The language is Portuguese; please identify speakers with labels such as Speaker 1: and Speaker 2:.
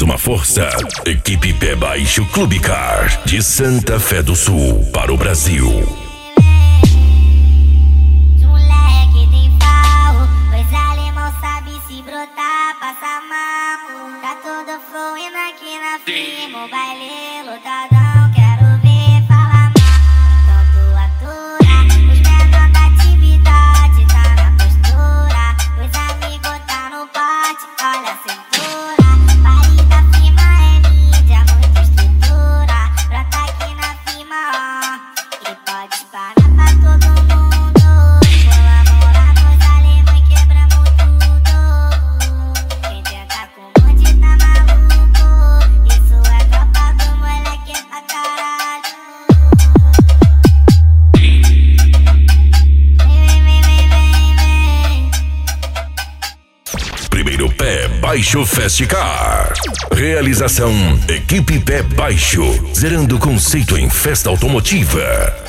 Speaker 1: uma força. Equipe Pé Baixo Clube Car, de Santa Fé do Sul para o Brasil.
Speaker 2: Moleque tem farro, pois alemão sabe se brotar, passa mal. Tá todo fluindo aqui na firma, o baile lotadão, quero ver falar mal. Tanto atura, os menores da atividade, tá na postura, os amigos tá no pote, olha a cintura. Pare da firma é mídia, muita estrutura, brota aqui na firma, ó, e pode parar pra todo mundo. Colaborar nos alemães, quebramos tudo. Quem tenta com o bonde tá maluco, isso é tropa do moleque pra caralho.
Speaker 1: Primeiro Pé Baixo Fast Car. Realização Equipe Pé Baixo, zerando conceito em festa automotiva.